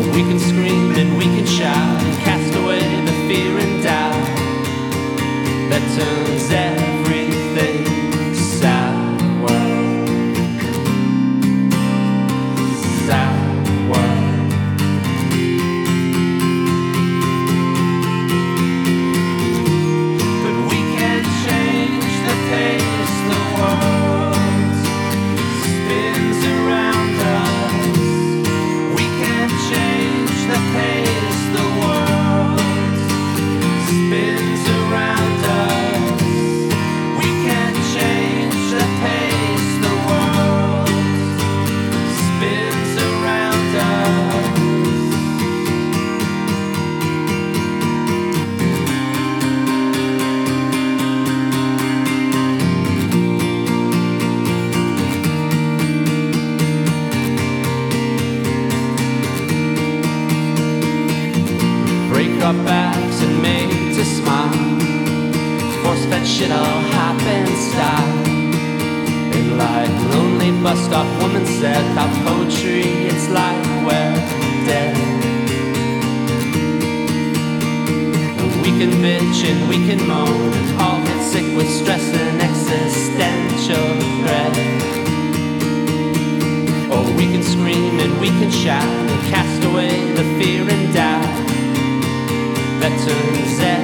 We can scream and we can shout and cast away the fear and doubt that turns everything sour, sour. But we can change the pace the world spins around us. We can change the pace the world spins around us. We can change the pace the world spins around us. Break our backs and made to smile. Force-fed shit all happen style. And like lonely bus stop woman said, our poetry, it's like we're dead. And we can bitch and we can moan and all get sick with stress and existential dread. Or we can scream and we can shout and cast away the fear and doubt that turns